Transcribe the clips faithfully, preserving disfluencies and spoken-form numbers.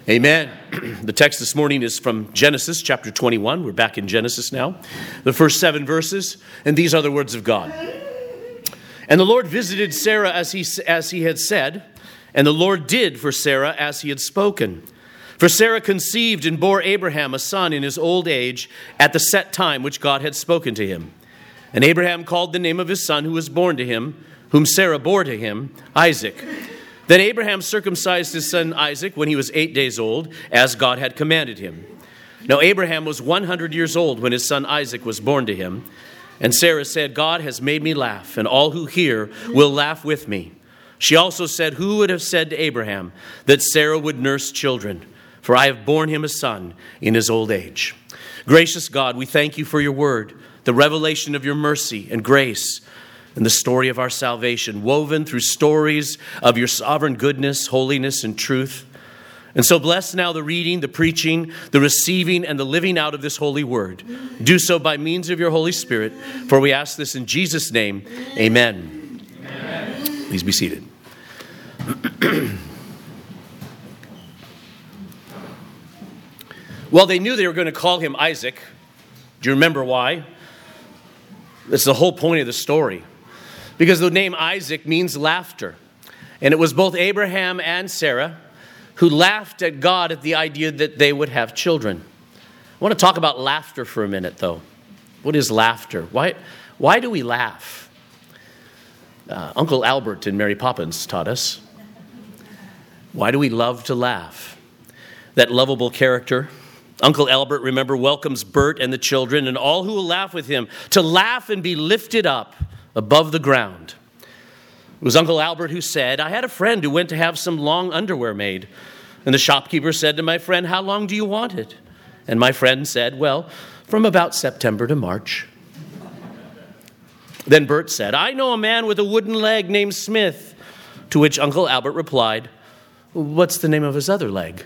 Amen. The text this morning is from Genesis chapter twenty-one. We're back in Genesis now. The first seven verses, and these are the words of God. And the Lord visited Sarah as he, as he had said, and the Lord did for Sarah as he had spoken. For Sarah conceived and bore Abraham a son in his old age at the set time which God had spoken to him. And Abraham called the name of his son who was born to him, whom Sarah bore to him, Isaac. Then Abraham circumcised his son Isaac when he was eight days old, as God had commanded him. Now Abraham was one hundred years old when his son Isaac was born to him. And Sarah said, God has made me laugh, and all who hear will laugh with me. She also said, who would have said to Abraham that Sarah would nurse children? For I have borne him a son in his old age. Gracious God, we thank you for your word, the revelation of your mercy and grace, and the story of our salvation, woven through stories of your sovereign goodness, holiness, and truth. And so bless now the reading, the preaching, the receiving, and the living out of this holy word. Do so by means of your Holy Spirit, for we ask this in Jesus' name. Amen. Amen. Please be seated. Well, they knew they were going to call him Isaac. Do you remember why? That's the whole point of the story. Because the name Isaac means laughter. And it was both Abraham and Sarah who laughed at God at the idea that they would have children. I want to talk about laughter for a minute, though. What is laughter? Why, why do we laugh? Uh, Uncle Albert in Mary Poppins taught us. Why do we love to laugh? That lovable character, Uncle Albert, remember, welcomes Bert and the children and all who will laugh with him to laugh and be lifted up above the ground. It was Uncle Albert who said, I had a friend who went to have some long underwear made. And the shopkeeper said to my friend, how long do you want it? And my friend said, well, from about September to March. Then Bert said, I know a man with a wooden leg named Smith. To which Uncle Albert replied, what's the name of his other leg?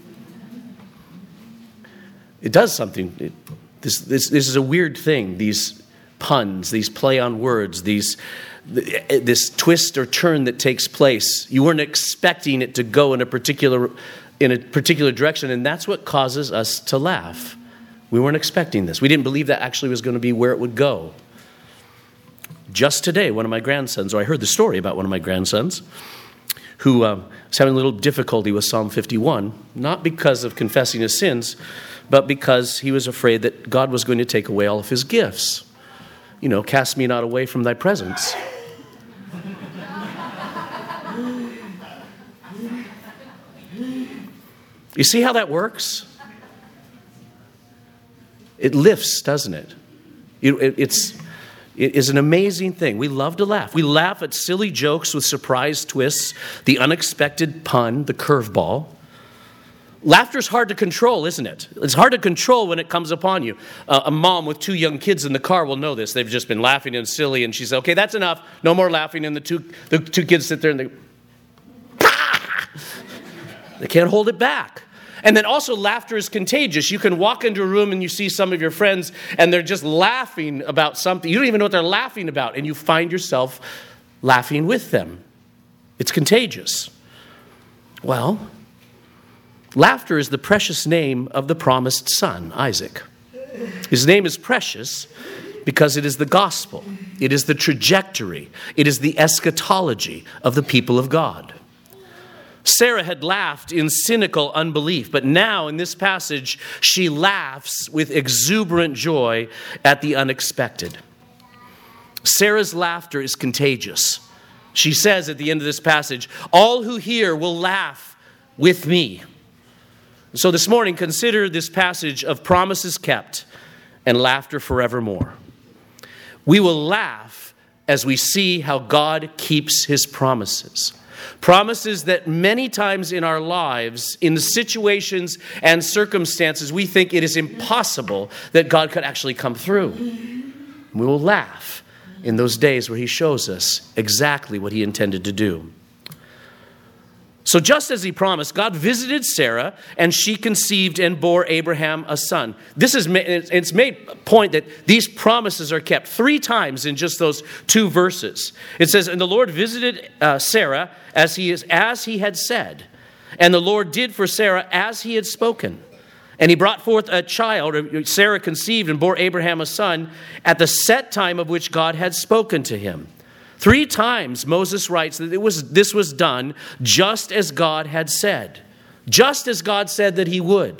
It does something. It, this, this, this is a weird thing, these puns, these play on words, these this twist or turn that takes place. You weren't expecting it to go in a particular in a particular direction, and that's what causes us to laugh. We weren't expecting this. We didn't believe that actually was going to be where it would go. Just today, one of my grandsons, or I heard the story about one of my grandsons, who uh, was having a little difficulty with Psalm fifty-one, not because of confessing his sins, but because he was afraid that God was going to take away all of his gifts. You know, cast me not away from thy presence. You see how that works? It lifts, doesn't it? It, it it's it is an amazing thing. We love to laugh. We laugh at silly jokes with surprise twists, the unexpected pun, the curveball. Laughter's hard to control, isn't it? It's hard to control when it comes upon you. Uh, a mom with two young kids in the car will know this. They've just been laughing and silly, and she says, okay, that's enough. No more laughing. And the two the two kids sit there and they, they can't hold it back. And then also laughter is contagious. You can walk into a room and you see some of your friends and they're just laughing about something. You don't even know what they're laughing about, and you find yourself laughing with them. It's contagious. Well, laughter is the precious name of the promised son, Isaac. His name is precious because it is the gospel. It is the trajectory. It is the eschatology of the people of God. Sarah had laughed in cynical unbelief, but now in this passage, she laughs with exuberant joy at the unexpected. Sarah's laughter is contagious. She says at the end of this passage, all who hear will laugh with me. So this morning, consider this passage of promises kept and laughter forevermore. We will laugh as we see how God keeps his promises. Promises that many times in our lives, in the situations and circumstances, we think it is impossible that God could actually come through. We will laugh in those days where he shows us exactly what he intended to do. So just as he promised, God visited Sarah, and she conceived and bore Abraham a son. This is it's made a point that these promises are kept three times in just those two verses. It says, "And the Lord visited uh, Sarah as he is as he had said, And the Lord did for Sarah as he had spoken. And he brought forth a child. Sarah conceived and bore Abraham a son at the set time of which God had spoken to him. Three times Moses writes that it was this was done just as God had said. Just as God said that he would.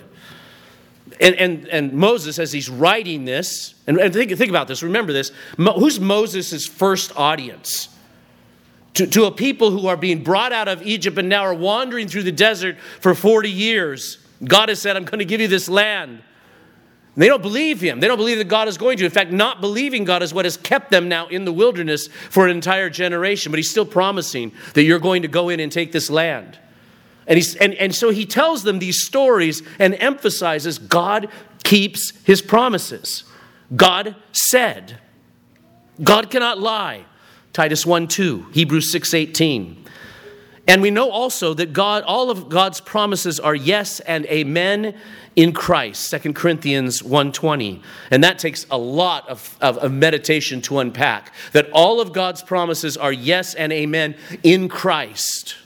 And, and, and Moses, as he's writing this, and, and think, think about this, remember this, Mo, who's Moses' first audience? To, to a people who are being brought out of Egypt and now are wandering through the desert for forty years. God has said, I'm going to give you this land. And they don't believe him. They don't believe that God is going to. In fact, not believing God is what has kept them now in the wilderness for an entire generation. But he's still promising that you're going to go in and take this land. And, he's, and, and so he tells them these stories and emphasizes God keeps his promises. God said. God cannot lie. Titus one two, Hebrews six eighteen. And we know also that God, all of God's promises are yes and amen in Christ, Second Corinthians one twenty. And that takes a lot of, of, of meditation to unpack. That all of God's promises are yes and amen in Christ.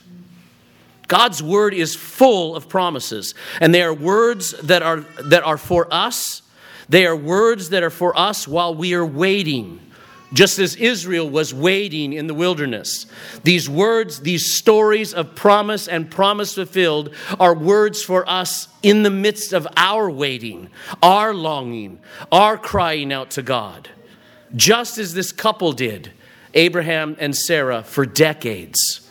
God's word is full of promises. And they are words that are, that are for us. They are words that are for us while we are waiting. Just as Israel was waiting in the wilderness. These words, these stories of promise and promise fulfilled are words for us in the midst of our waiting, our longing, our crying out to God. Just as this couple did, Abraham and Sarah, for decades.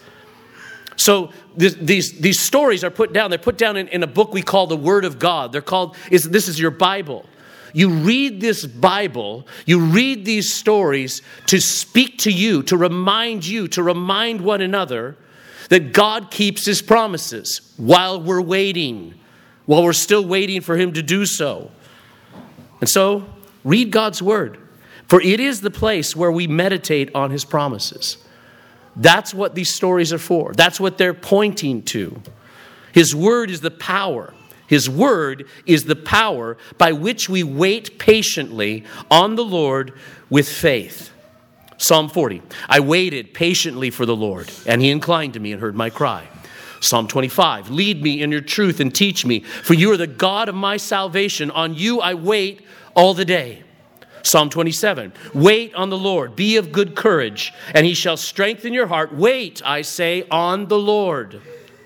So this, these, these stories are put down. They're put down in, in a book we call the Word of God. They're called, is, this is your Bible. You read this Bible, you read these stories to speak to you, to remind you, to remind one another that God keeps his promises while we're waiting, while we're still waiting for him to do so. And so, read God's word, for it is the place where we meditate on his promises. That's what these stories are for. That's what they're pointing to. His word is the power. His word is the power by which we wait patiently on the Lord with faith. Psalm forty, I waited patiently for the Lord, and he inclined to me and heard my cry. Psalm twenty-five, lead me in your truth and teach me, for you are the God of my salvation. On you I wait all the day. Psalm twenty-seven, wait on the Lord, be of good courage, and he shall strengthen your heart. Wait, I say, on the Lord.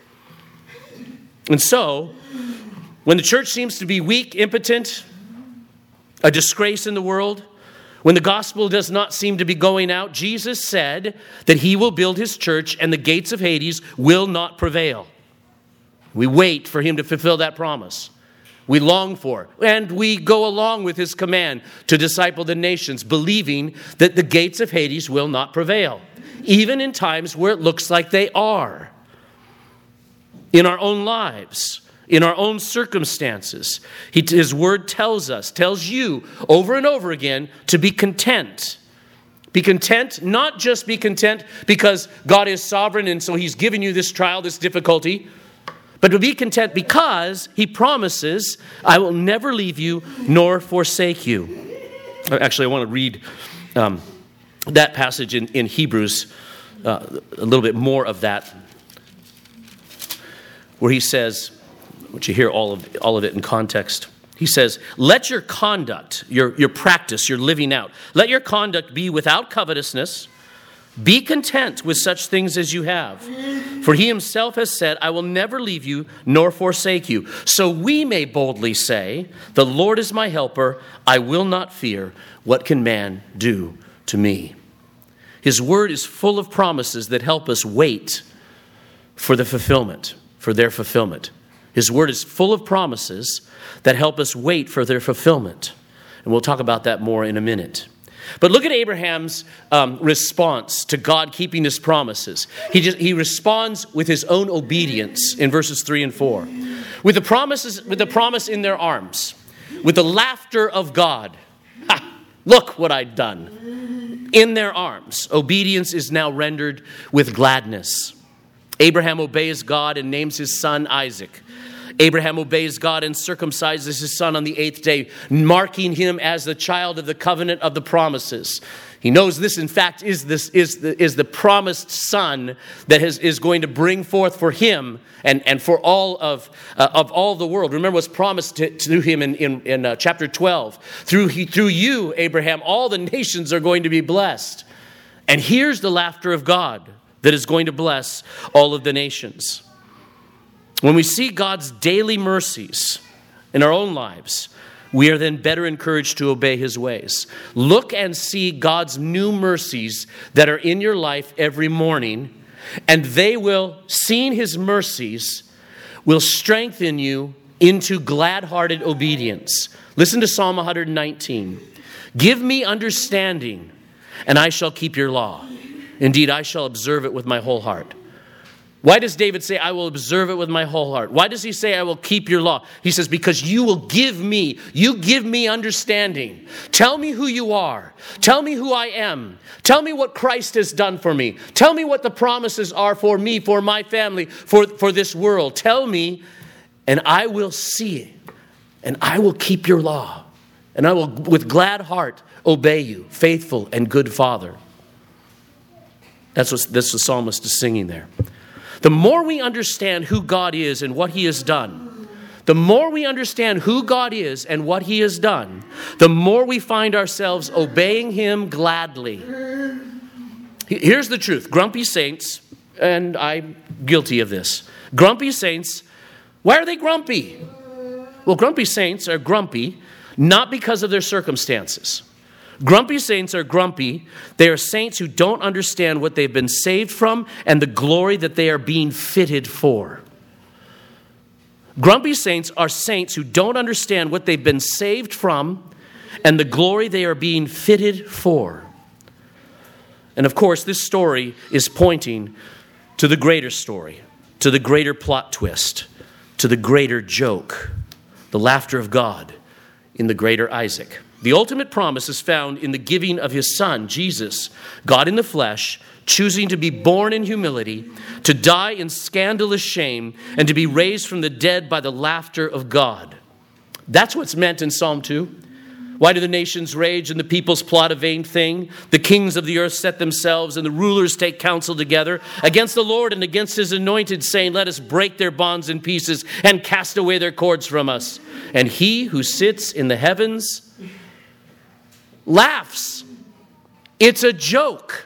And so, when the church seems to be weak, impotent, a disgrace in the world, when the gospel does not seem to be going out, Jesus said that he will build his church and the gates of Hades will not prevail. We wait for him to fulfill that promise. We long for, and we go along with his command to disciple the nations, believing that the gates of Hades will not prevail, even in times where it looks like they are. In our own lives, in our own circumstances, he, his word tells us, tells you over and over again to be content. Be content, not just be content because God is sovereign and so he's given you this trial, this difficulty, but to be content because he promises, I will never leave you nor forsake you. Actually, I want to read um, that passage in, in Hebrews, uh, a little bit more of that, where he says, which you hear all of all of it in context. He says, let your conduct, your, your practice, your living out, let your conduct be without covetousness. Be content with such things as you have. For he himself has said, I will never leave you nor forsake you. So we may boldly say, the Lord is my helper. I will not fear. What can man do to me? His word is full of promises that help us wait for the fulfillment, for their fulfillment. His word is full of promises that help us wait for their fulfillment. And we'll talk about that more in a minute. But look at Abraham's um, response to God keeping his promises. He just, he responds with his own obedience in verses three and four. With the promises, with the promise in their arms, with the laughter of God. Ha, look what I've done. In their arms, obedience is now rendered with gladness. Abraham obeys God and names his son Isaac. Abraham obeys God and circumcises his son on the eighth day, marking him as the child of the covenant of the promises. He knows this, in fact, is this is the, is the promised son that has, is going to bring forth for him and, and for all of uh, of all the world. Remember what's promised to, to him in, in, in uh, chapter twelve. Through, he, through you, Abraham, all the nations are going to be blessed. And here's the laughter of God that is going to bless all of the nations. When we see God's daily mercies in our own lives, we are then better encouraged to obey his ways. Look and see God's new mercies that are in your life every morning, and they will, seeing his mercies, will strengthen you into glad-hearted obedience. Listen to Psalm one nineteen. Give me understanding, and I shall keep your law. Indeed, I shall observe it with my whole heart. Why does David say, I will observe it with my whole heart? Why does he say, I will keep your law? He says, because you will give me, you give me understanding. Tell me who you are. Tell me who I am. Tell me what Christ has done for me. Tell me what the promises are for me, for my family, for, for this world. Tell me, and I will see it. And I will keep your law. And I will, with glad heart, obey you, faithful and good Father. That's what, that's what the psalmist is singing there. The more we understand who God is and what he has done, the more we understand who God is and what he has done, the more we find ourselves obeying him gladly. Here's the truth. Grumpy saints, and I'm guilty of this. Grumpy saints, why are they grumpy? Well, grumpy saints are grumpy not because of their circumstances. Grumpy saints are grumpy. They are saints who don't understand what they've been saved from and the glory that they are being fitted for. Grumpy saints are saints who don't understand what they've been saved from and the glory they are being fitted for. And of course, this story is pointing to the greater story, to the greater plot twist, to the greater joke, the laughter of God in the greater Isaac. The ultimate promise is found in the giving of his son, Jesus, God in the flesh, choosing to be born in humility, to die in scandalous shame, and to be raised from the dead by the laughter of God. That's what's meant in Psalm two. Why do the nations rage and the peoples plot a vain thing? The kings of the earth set themselves and the rulers take counsel together against the Lord and against his anointed, saying, let us break their bonds in pieces and cast away their cords from us. And he who sits in the heavens laughs. It's a joke.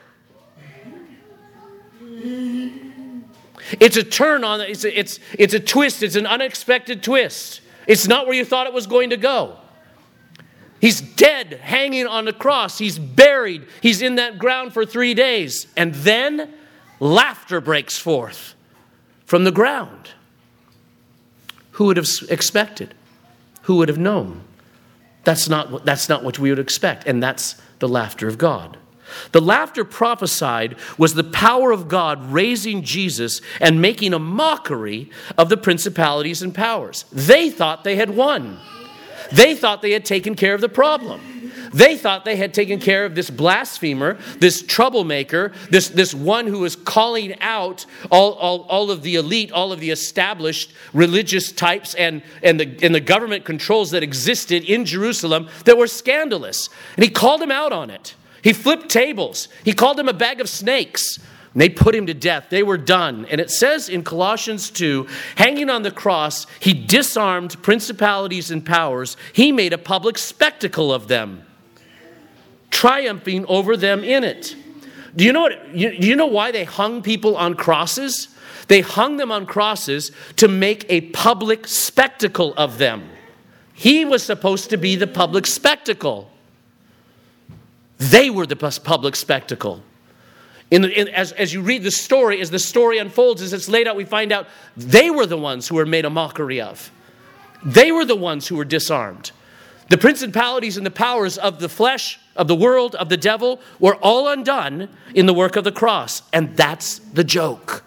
It's a turn on, it's a, it's, it's a twist, it's an unexpected twist. It's not where you thought it was going to go. He's dead, hanging on the cross. He's buried. He's in that ground for three days. And then laughter breaks forth from the ground. Who would have expected? Who would have known? That's not, that's not what we would expect, and that's the laughter of God. The laughter prophesied was the power of God raising Jesus and making a mockery of the principalities and powers. They thought they had won. They thought they had taken care of the problem. They thought they had taken care of this blasphemer, this troublemaker, this, this one who was calling out all, all, all of the elite, all of the established religious types and, and, the, and the government controls that existed in Jerusalem that were scandalous. And he called them out on it. He flipped tables. He called them a bag of snakes. And they put him to death. They were done. And it says in Colossians two, hanging on the cross, he disarmed principalities and powers. He made a public spectacle of them, triumphing over them in it. Do you know what? You, do you know why they hung people on crosses? They hung them on crosses to make a public spectacle of them. He was supposed to be the public spectacle. They were the public spectacle. In, the, in, as, as you read the story, as the story unfolds, as it's laid out, we find out they were the ones who were made a mockery of. They were the ones who were disarmed. The principalities and the powers of the flesh, of the world, of the devil, were all undone in the work of the cross. And that's the joke.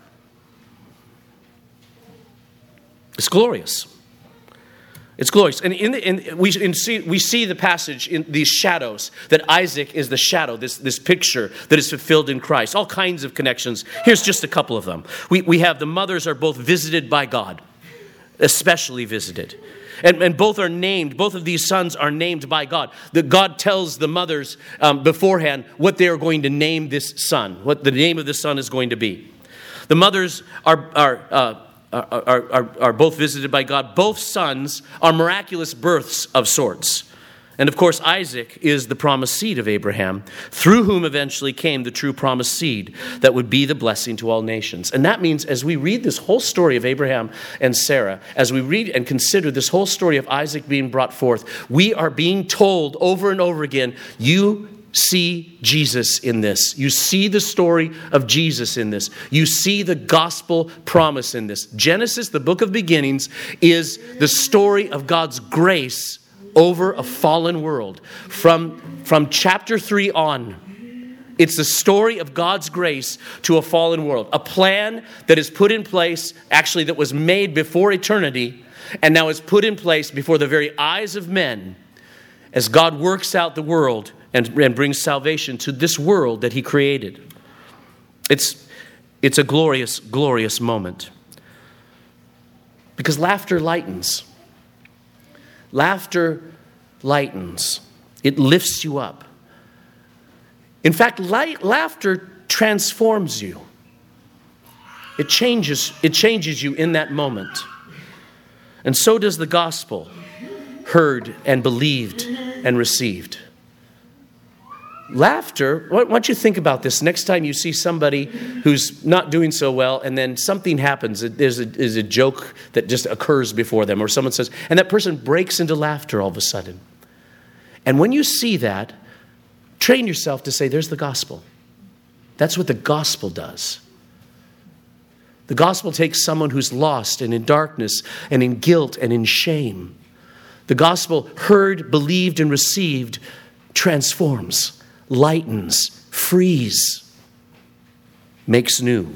It's glorious. It's glorious. And in, the, in we in see, we see the passage in these shadows, that Isaac is the shadow, this, this picture that is fulfilled in Christ. All kinds of connections. Here's just a couple of them. We, we have the mothers are both visited by God. especially visited. And, and both are named, both of these sons are named by God. That God tells the mothers um, beforehand what they are going to name this son, what the name of this son is going to be. The mothers are, are, uh, are, are, are, are both visited by God. Both sons are miraculous births of sorts. And of course, Isaac is the promised seed of Abraham, through whom eventually came the true promised seed that would be the blessing to all nations. And that means as we read this whole story of Abraham and Sarah, as we read and consider this whole story of Isaac being brought forth, we are being told over and over again, you see Jesus in this. You see the story of Jesus in this. You see the gospel promise in this. Genesis, the book of beginnings, is the story of God's grace over a fallen world. From, from chapter three on, it's the story of God's grace to a fallen world. A plan that is put in place, actually that was made before eternity, and now is put in place before the very eyes of men as God works out the world and, and brings salvation to this world that he created. It's, it's a glorious, glorious moment. Because laughter lightens. Laughter lightens. It lifts you up. In fact, light, laughter transforms you. It changes, it changes you in that moment. And so does the gospel, heard and believed and received. Laughter, why don't you think about this next time you see somebody who's not doing so well and then something happens, there's a, there's a joke that just occurs before them or someone says, and that person breaks into laughter all of a sudden. And when you see that, train yourself to say, there's the gospel. That's what the gospel does. The gospel takes someone who's lost and in darkness and in guilt and in shame. The gospel heard, believed, and received transforms, lightens, frees, makes new.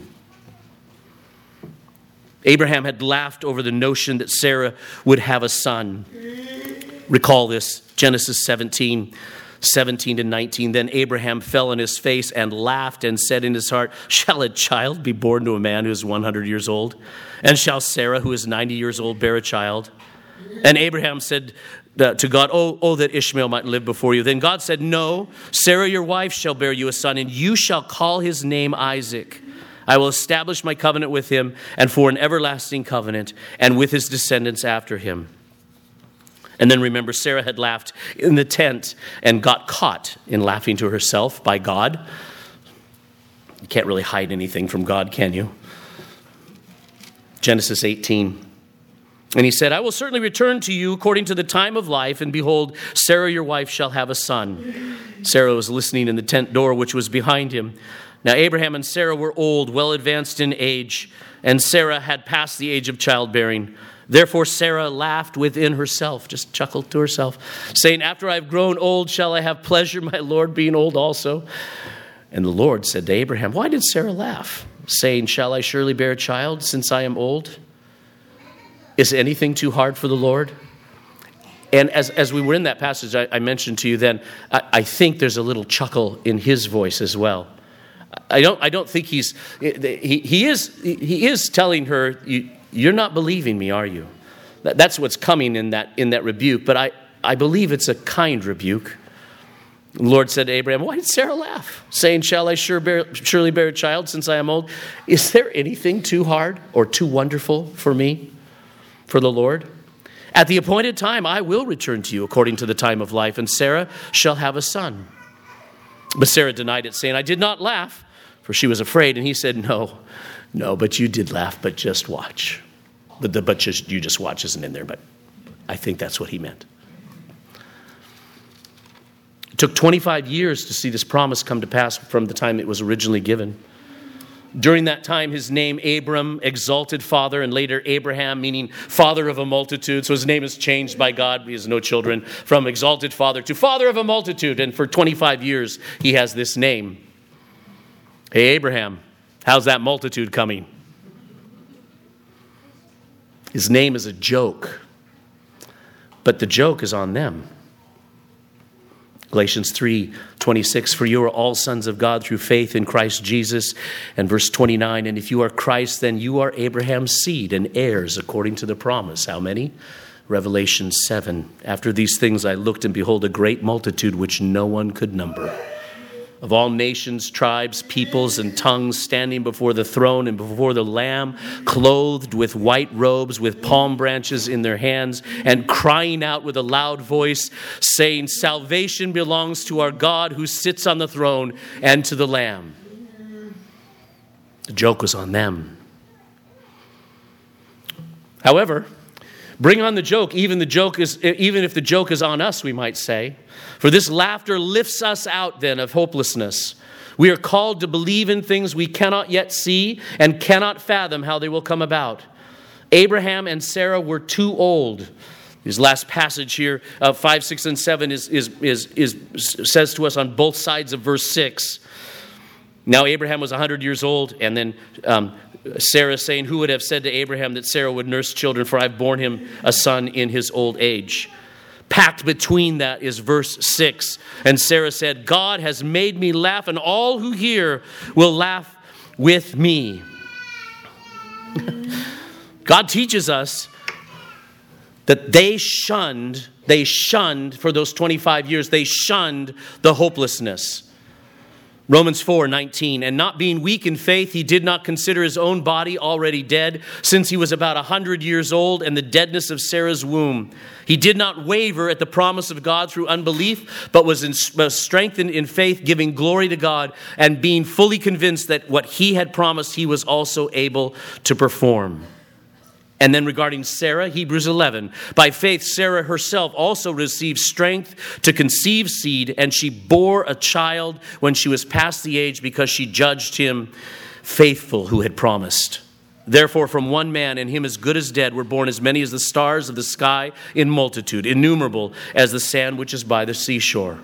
Abraham had laughed over the notion that Sarah would have a son. Recall this, Genesis seventeen, seventeen to nineteen. Then Abraham fell on his face and laughed and said in his heart, shall a child be born to a man who is one hundred years old? And shall Sarah, who is ninety years old, bear a child? And Abraham said uh, to God, oh, oh, that Ishmael might live before you. Then God said, no, Sarah, your wife, shall bear you a son, and you shall call his name Isaac. I will establish my covenant with him and for an everlasting covenant, and with his descendants after him. And then remember, Sarah had laughed in the tent and got caught in laughing to herself by God. You can't really hide anything from God, can you? Genesis eighteen. And he said, I will certainly return to you according to the time of life, and behold, Sarah your wife shall have a son. Sarah was listening in the tent door which was behind him. Now Abraham and Sarah were old, well advanced in age, and Sarah had passed the age of childbearing. Therefore Sarah laughed within herself, just chuckled to herself, saying, after I have grown old, shall I have pleasure, my Lord, being old also? And the Lord said to Abraham, why did Sarah laugh, saying, shall I surely bear a child since I am old? Is anything too hard for the Lord? And as, as we were in that passage, I, I mentioned to you then, I, I think there's a little chuckle in his voice as well. I don't, I don't think he's, he, he is, he is telling her, you, you're not believing me, are you? That, that's what's coming in that, in that rebuke, but I, I believe it's a kind rebuke. The Lord said to Abraham, why did Sarah laugh, saying, shall I sure bear, surely bear a child since I am old? Is there anything too hard or too wonderful for me? For the Lord? At the appointed time, I will return to you according to the time of life, and Sarah shall have a son. But Sarah denied it, saying, I did not laugh, for she was afraid. And he said, no, no, but you did laugh, but just watch. But the but just you just watch isn't in there, but I think that's what he meant. It took twenty-five years to see this promise come to pass from the time it was originally given. During that time, his name, Abram, exalted father, and later Abraham, meaning father of a multitude. So his name is changed by God. He has no children, from exalted father to father of a multitude. And for twenty-five years, he has this name. Hey, Abraham, how's that multitude coming? His name is a joke, but the joke is on them. Galatians three twenty-six, for you are all sons of God through faith in Christ Jesus. And verse twenty-nine, and if you are Christ, then you are Abraham's seed and heirs according to the promise. How many? Revelation seven. After these things I looked, and behold, a great multitude which no one could number, of all nations, tribes, peoples, and tongues, standing before the throne and before the Lamb, clothed with white robes, with palm branches in their hands, and crying out with a loud voice, saying, salvation belongs to our God who sits on the throne and to the Lamb. The joke was on them. However, bring on the joke. Even the joke is, even if the joke is on us, we might say. For this laughter lifts us out then of hopelessness. We are called to believe in things we cannot yet see and cannot fathom how they will come about. Abraham and Sarah were too old. This last passage here, uh, five, six, and seven, is, is, is, is, says to us on both sides of verse six. Now Abraham was one hundred years old, and then um, Sarah saying, who would have said to Abraham that Sarah would nurse children, for I've borne him a son in his old age. Packed between that is verse six. And Sarah said, God has made me laugh, and all who hear will laugh with me. God teaches us that they shunned, they shunned for those twenty-five years, they shunned the hopelessness. Romans four nineteen, and not being weak in faith, he did not consider his own body already dead, since he was about a hundred years old, and the deadness of Sarah's womb. He did not waver at the promise of God through unbelief, but was, in, was strengthened in faith, giving glory to God, and being fully convinced that what he had promised, he was also able to perform. And then regarding Sarah, Hebrews eleven, by faith Sarah herself also received strength to conceive seed, and she bore a child when she was past the age, because she judged him faithful who had promised. Therefore from one man, and him as good as dead, were born as many as the stars of the sky in multitude, innumerable as the sand which is by the seashore.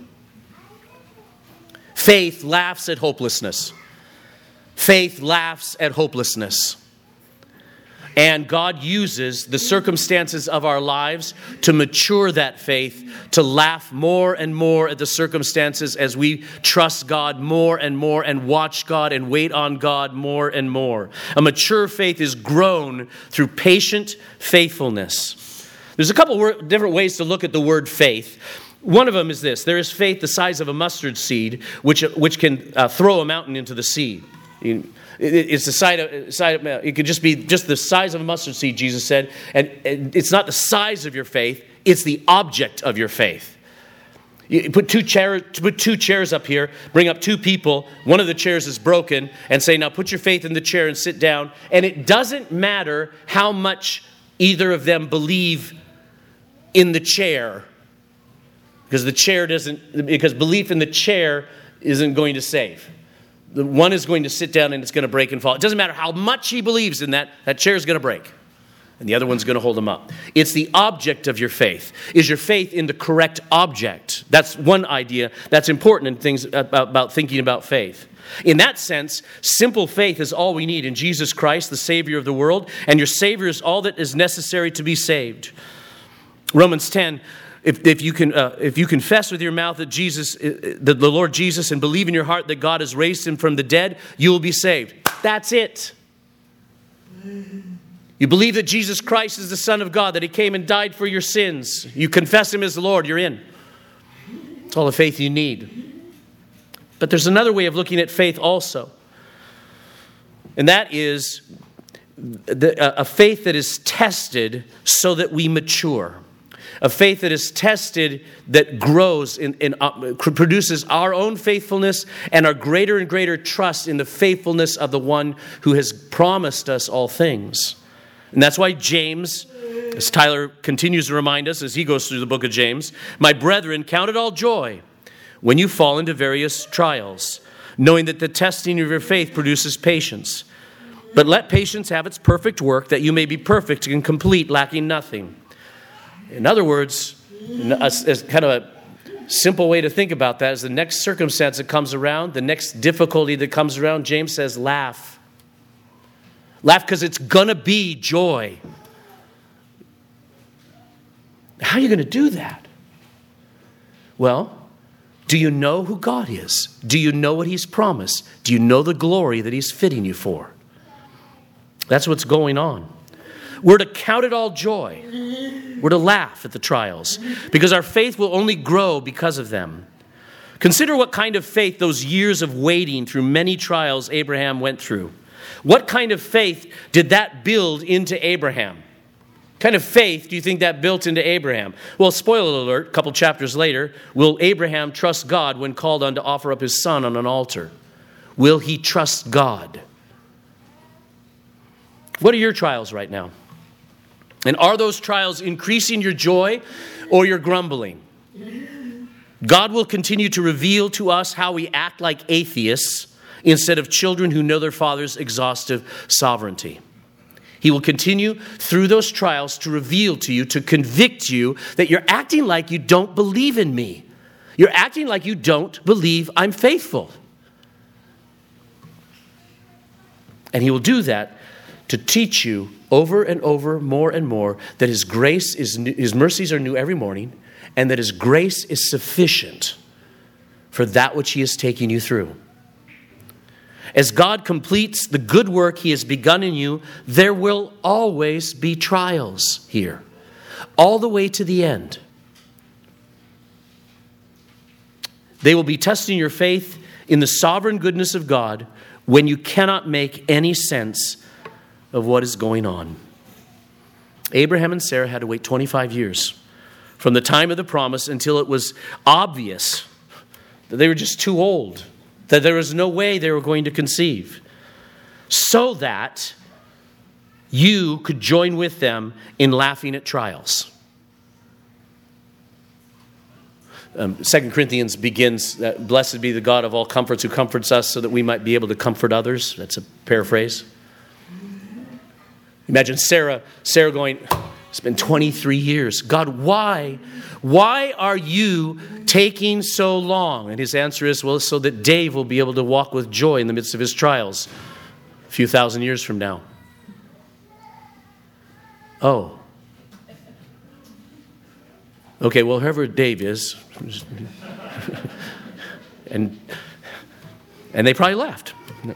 Faith laughs at hopelessness. Faith laughs at hopelessness. And God uses the circumstances of our lives to mature that faith, to laugh more and more at the circumstances as we trust God more and more and watch God and wait on God more and more. A mature faith is grown through patient faithfulness. There's a couple different ways to look at the word faith. One of them is this. There is faith the size of a mustard seed, which, which can uh, throw a mountain into the sea. You, It's the size of, size of, it could just be just the size of a mustard seed, Jesus said. And, and it's not the size of your faith, it's the object of your faith. You put two, chair, put two chairs up here, bring up two people, one of the chairs is broken, and say, now put your faith in the chair and sit down. And it doesn't matter how much either of them believe in the chair, because the chair doesn't, because belief in the chair isn't going to save. The one is going to sit down and it's going to break and fall. It doesn't matter how much he believes in that, that chair is going to break. And the other one's going to hold him up. It's the object of your faith. Is your faith in the correct object? That's one idea that's important in things about, about thinking about faith. In that sense, simple faith is all we need in Jesus Christ, the Savior of the world. And your Savior is all that is necessary to be saved. Romans ten, If, if you can, uh, if you confess with your mouth that Jesus, uh, the, the Lord Jesus, and believe in your heart that God has raised him from the dead, you will be saved. That's it. You believe that Jesus Christ is the Son of God, that he came and died for your sins. You confess him as the Lord, you're in. It's all the faith you need. But there's another way of looking at faith also. And that is the, a faith that is tested so that we mature. A faith that is tested, that grows and uh, produces our own faithfulness and our greater and greater trust in the faithfulness of the one who has promised us all things. And that's why James, as Tyler continues to remind us as he goes through the book of James, my brethren, count it all joy when you fall into various trials, knowing that the testing of your faith produces patience. But let patience have its perfect work, that you may be perfect and complete, lacking nothing. In other words, as kind of a simple way to think about that is the next circumstance that comes around, the next difficulty that comes around, James says, laugh. Laugh because it's going to be joy. How are you going to do that? Well, Do you know who God is? Do you know what he's promised? Do you know the glory that he's fitting you for? That's what's going on. We're to count it all joy. We're to laugh at the trials because our faith will only grow because of them. Consider what kind of faith those years of waiting through many trials Abraham went through. What kind of faith did that build into Abraham? What kind of faith do you think that built into Abraham? Well, spoiler alert, a couple chapters later, will Abraham trust God when called on to offer up his son on an altar? Will he trust God? What are your trials right now? And are those trials increasing your joy or your grumbling? God will continue to reveal to us how we act like atheists instead of children who know their Father's exhaustive sovereignty. He will continue through those trials to reveal to you, to convict you that you're acting like you don't believe in me. You're acting like you don't believe I'm faithful. And he will do that to teach you over and over, more and more, that his grace is new, his mercies are new every morning, and that his grace is sufficient for that which he is taking you through. As God completes the good work he has begun in you, there will always be trials here, all the way to the end. They will be testing your faith in the sovereign goodness of God when you cannot make any sense of what is going on. Abraham and Sarah had to wait twenty-five years from the time of the promise until it was obvious that they were just too old, that there was no way they were going to conceive, so that you could join with them in laughing at trials. Um, Second Corinthians begins, uh, blessed be the God of all comforts who comforts us so that we might be able to comfort others. That's a paraphrase. Imagine Sarah, Sarah going, it's been twenty-three years. God, why? Why are you taking so long? And his answer is, well, so that Dave will be able to walk with joy in the midst of his trials a few thousand years from now. Oh. Okay, well, whoever Dave is. and, and they probably laughed.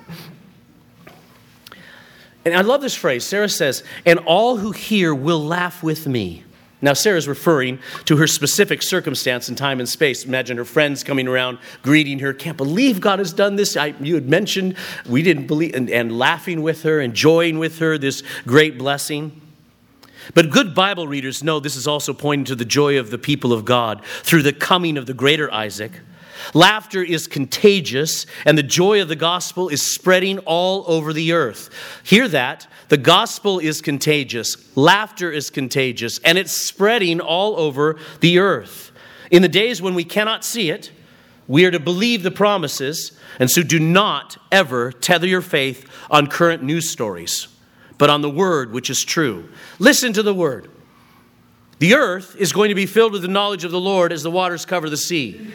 And I love this phrase. Sarah says, and all who hear will laugh with me. Now, Sarah's referring to her specific circumstance in time and space. Imagine her friends coming around, greeting her. Can't believe God has done this. I, you had mentioned we didn't believe, and, and laughing with her, enjoying with her this great blessing. But good Bible readers know this is also pointing to the joy of the people of God through the coming of the greater Isaac. Laughter is contagious, and the joy of the gospel is spreading all over the earth. Hear that. The gospel is contagious. Laughter is contagious, and it's spreading all over the earth. In the days when we cannot see it, we are to believe the promises, and so do not ever tether your faith on current news stories, but on the word which is true. Listen to the word. The earth is going to be filled with the knowledge of the Lord as the waters cover the sea.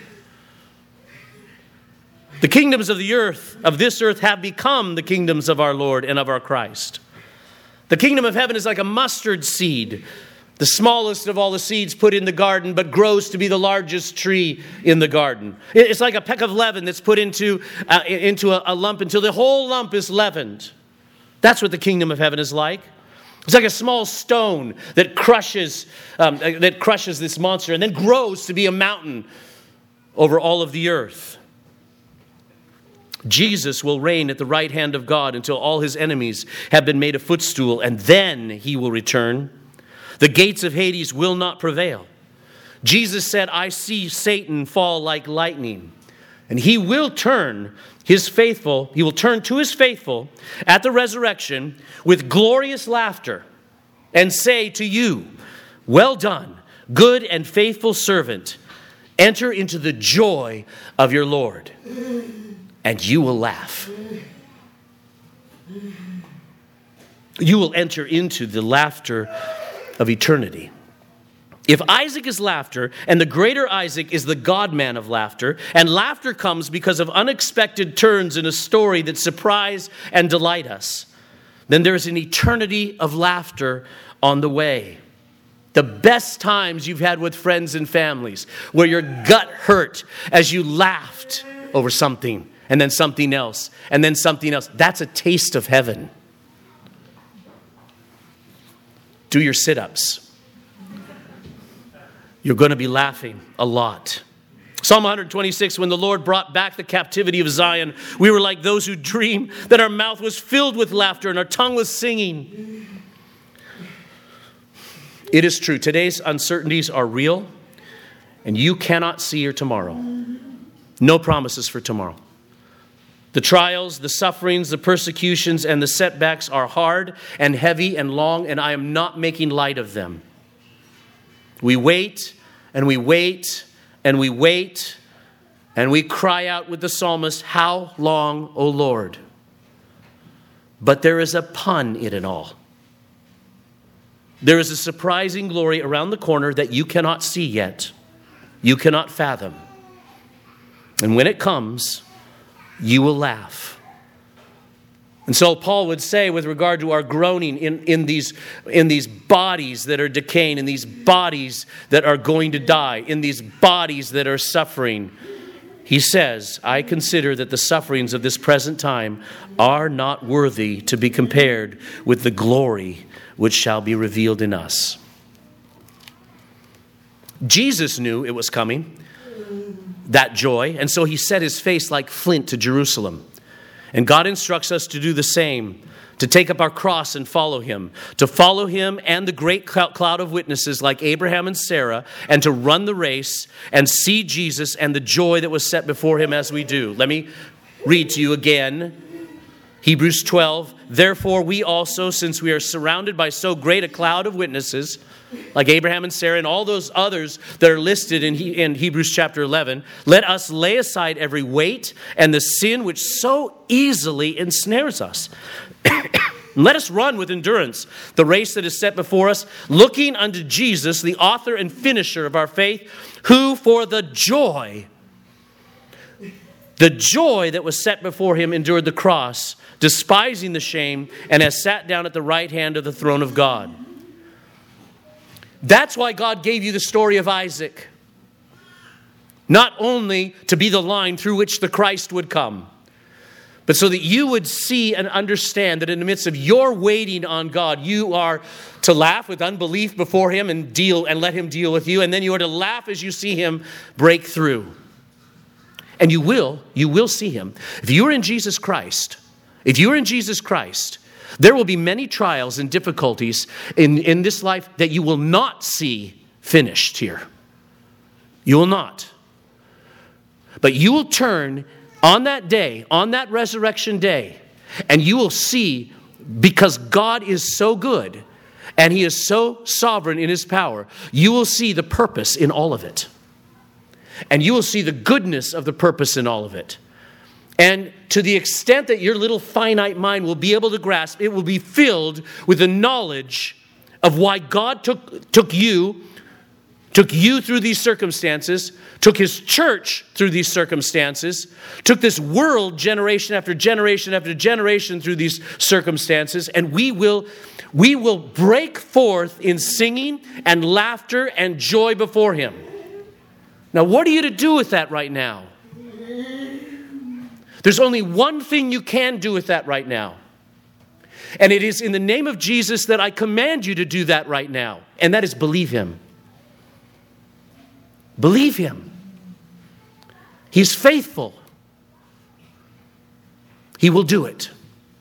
The kingdoms of the earth, of this earth, have become the kingdoms of our Lord and of our Christ. The kingdom of heaven is like a mustard seed, the smallest of all the seeds put in the garden, but grows to be the largest tree in the garden. It's like a peck of leaven that's put into, uh, into a, a lump until the whole lump is leavened. That's what the kingdom of heaven is like. It's like a small stone that crushes, um, that crushes this monster and then grows to be a mountain over all of the earth. Jesus will reign at the right hand of God until all his enemies have been made a footstool, and then he will return. The gates of Hades will not prevail. Jesus said, I see Satan fall like lightning, and he will turn his faithful, he will turn to his faithful at the resurrection with glorious laughter and say to you, well done, good and faithful servant. Enter into the joy of your Lord. And you will laugh. You will enter into the laughter of eternity. If Isaac is laughter, and the greater Isaac is the God-man of laughter, and laughter comes because of unexpected turns in a story that surprise and delight us, then there is an eternity of laughter on the way. The best times you've had with friends and families, where your gut hurt as you laughed over something, and then something else, and then something else. That's a taste of heaven. Do your sit-ups. You're going to be laughing a lot. Psalm one twenty-six, when the Lord brought back the captivity of Zion, we were like those who dream that our mouth was filled with laughter and our tongue was singing. It is true. Today's uncertainties are real, and you cannot see your tomorrow. No promises for tomorrow. The trials, the sufferings, the persecutions, and the setbacks are hard and heavy and long, and I am not making light of them. We wait, and we wait, and we wait, and we cry out with the psalmist, "How long, O Lord?" But there is a pun in it all. There is a surprising glory around the corner that you cannot see yet. You cannot fathom. And when it comes, you will laugh. And so Paul would say, with regard to our groaning in, in, these, in these bodies that are decaying, in these bodies that are going to die, in these bodies that are suffering, he says, I consider that the sufferings of this present time are not worthy to be compared with the glory which shall be revealed in us. Jesus knew it was coming, that joy, and so he set his face like flint to Jerusalem. And God instructs us to do the same, to take up our cross and follow him, to follow him and the great cloud of witnesses like Abraham and Sarah, and to run the race and see Jesus and the joy that was set before him as we do. Let me read to you again. Hebrews twelve, therefore we also, since we are surrounded by so great a cloud of witnesses, like Abraham and Sarah and all those others that are listed in, he, in Hebrews chapter eleven, let us lay aside every weight and the sin which so easily ensnares us. Let us run with endurance the race that is set before us, looking unto Jesus, the author and finisher of our faith, who for the joy, the joy that was set before him endured the cross, despising the shame, and has sat down at the right hand of the throne of God. That's why God gave you the story of Isaac. Not only to be the line through which the Christ would come, but so that you would see and understand that in the midst of your waiting on God, you are to laugh with unbelief before him and deal and let him deal with you. And then you are to laugh as you see him break through. And you will, you will see him. If you are in Jesus Christ, if you are in Jesus Christ, there will be many trials and difficulties in, in this life that you will not see finished here. You will not. But you will turn on that day, on that resurrection day, and you will see, because God is so good and he is so sovereign in his power, you will see the purpose in all of it. And you will see the goodness of the purpose in all of it. And to the extent that your little finite mind will be able to grasp, it will be filled with the knowledge of why God took, took you, took you through these circumstances, took his church through these circumstances, took this world generation after generation after generation through these circumstances, and we will, we will break forth in singing and laughter and joy before him. Now, what are you to do with that right now? There's only one thing you can do with that right now. And it is in the name of Jesus that I command you to do that right now. And that is believe him. Believe him. He's faithful. He will do it.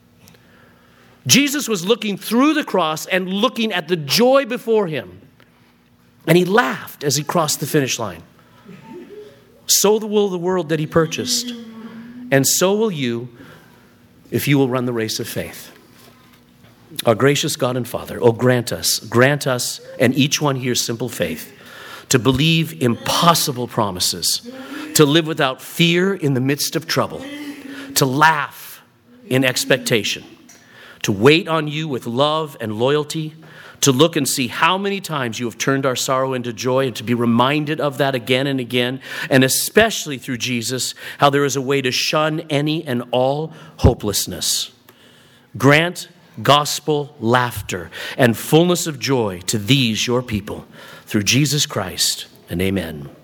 Jesus was looking through the cross and looking at the joy before him. And he laughed as he crossed the finish line. So will the world that he purchased. And so will you if you will run the race of faith. Our gracious God and Father, oh, grant us, grant us, and each one here simple faith, to believe impossible promises, to live without fear in the midst of trouble, to laugh in expectation, to wait on you with love and loyalty, to look and see how many times you have turned our sorrow into joy, and to be reminded of that again and again, and especially through Jesus, how there is a way to shun any and all hopelessness. Grant gospel laughter, and fullness of joy to these your people. Through Jesus Christ, and amen.